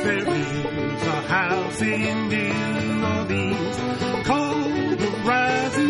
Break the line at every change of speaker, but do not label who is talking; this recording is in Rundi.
There is a house in New Orleans called the Rising